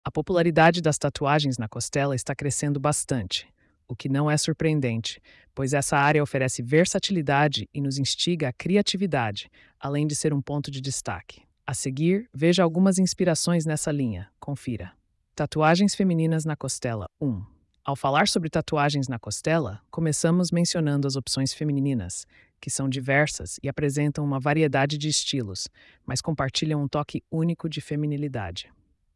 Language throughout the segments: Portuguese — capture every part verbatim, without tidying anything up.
A popularidade das tatuagens na costela está crescendo bastante, o que não é surpreendente, pois essa área oferece versatilidade e nos instiga à criatividade, além de ser um ponto de destaque. A seguir, veja algumas inspirações nessa linha. Confira. Tatuagens femininas na costela. um. Ao falar sobre tatuagens na costela, começamos mencionando as opções femininas, que são diversas e apresentam uma variedade de estilos, mas compartilham um toque único de feminilidade.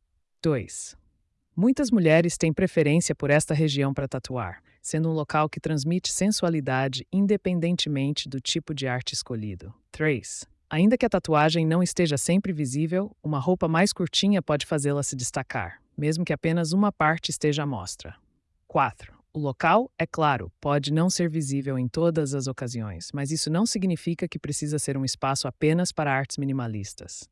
dois. Muitas mulheres têm preferência por esta região para tatuar, sendo um local que transmite sensualidade independentemente do tipo de arte escolhido. três. Ainda que a tatuagem não esteja sempre visível, uma roupa mais curtinha pode fazê-la se destacar, mesmo que apenas uma parte esteja à mostra. quatro. O local, é claro, pode não ser visível em todas as ocasiões, mas isso não significa que precisa ser um espaço apenas para artes minimalistas.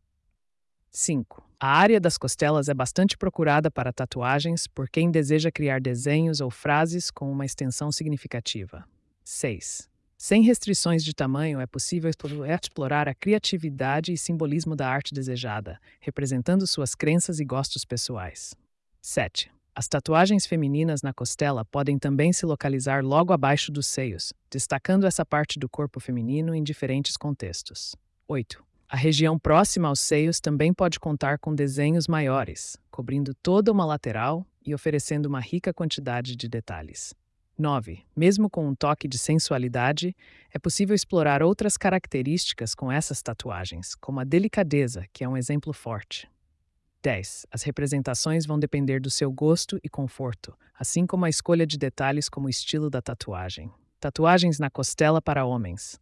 cinco. A área das costelas é bastante procurada para tatuagens por quem deseja criar desenhos ou frases com uma extensão significativa. seis. Sem restrições de tamanho, é possível explorar a criatividade e simbolismo da arte desejada, representando suas crenças e gostos pessoais. sete. As tatuagens femininas na costela podem também se localizar logo abaixo dos seios, destacando essa parte do corpo feminino em diferentes contextos. oito. A região próxima aos seios também pode contar com desenhos maiores, cobrindo toda uma lateral e oferecendo uma rica quantidade de detalhes. nove. Mesmo com um toque de sensualidade, é possível explorar outras características com essas tatuagens, como a delicadeza, que é um exemplo forte. dez. As representações vão depender do seu gosto e conforto, assim como a escolha de detalhes como o estilo da tatuagem. Tatuagens na costela para homens.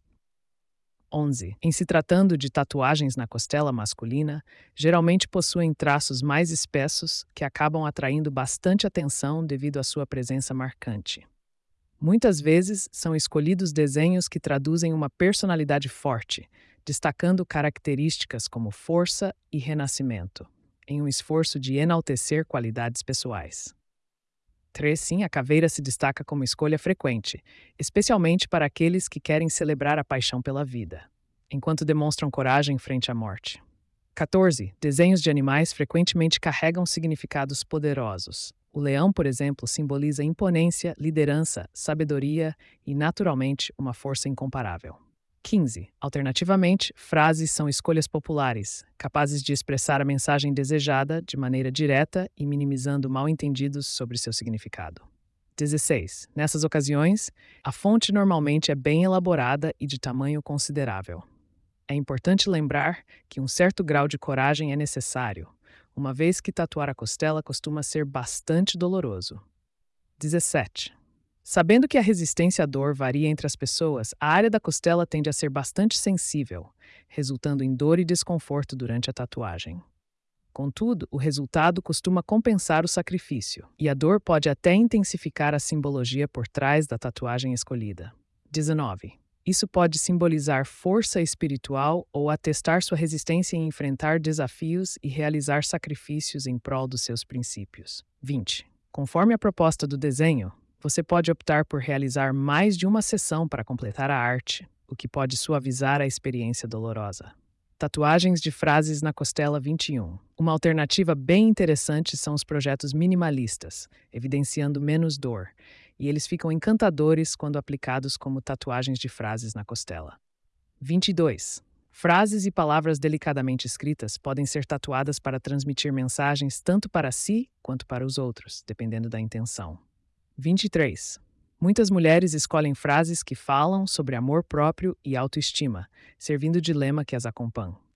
onze. Em se tratando de tatuagens na costela masculina, geralmente possuem traços mais espessos que acabam atraindo bastante atenção devido à sua presença marcante. Muitas vezes são escolhidos desenhos que traduzem uma personalidade forte, destacando características como força e renascimento, em um esforço de enaltecer qualidades pessoais. três. Sim, a caveira se destaca como escolha frequente, especialmente para aqueles que querem celebrar a paixão pela vida, enquanto demonstram coragem frente à morte. quatorze. Desenhos de animais frequentemente carregam significados poderosos. O leão, por exemplo, simboliza imponência, liderança, sabedoria e, naturalmente, uma força incomparável. quinze. Alternativamente, frases são escolhas populares, capazes de expressar a mensagem desejada de maneira direta e minimizando mal-entendidos sobre seu significado. dezesseis. Nessas ocasiões, a fonte normalmente é bem elaborada e de tamanho considerável. É importante lembrar que um certo grau de coragem é necessário, uma vez que tatuar a costela costuma ser bastante doloroso. dezessete. Sabendo que a resistência à dor varia entre as pessoas, a área da costela tende a ser bastante sensível, resultando em dor e desconforto durante a tatuagem. Contudo, o resultado costuma compensar o sacrifício, e a dor pode até intensificar a simbologia por trás da tatuagem escolhida. dezenove. Isso pode simbolizar força espiritual ou atestar sua resistência em enfrentar desafios e realizar sacrifícios em prol dos seus princípios. vinte. Conforme a proposta do desenho, você pode optar por realizar mais de uma sessão para completar a arte, o que pode suavizar a experiência dolorosa. Tatuagens de frases na costela vinte e um. Uma alternativa bem interessante são os projetos minimalistas, evidenciando menos dor, e eles ficam encantadores quando aplicados como tatuagens de frases na costela. vinte e dois. Frases e palavras delicadamente escritas podem ser tatuadas para transmitir mensagens tanto para si quanto para os outros, dependendo da intenção. vinte e três. Muitas mulheres escolhem frases que falam sobre amor próprio e autoestima, servindo de lema que as acompanha.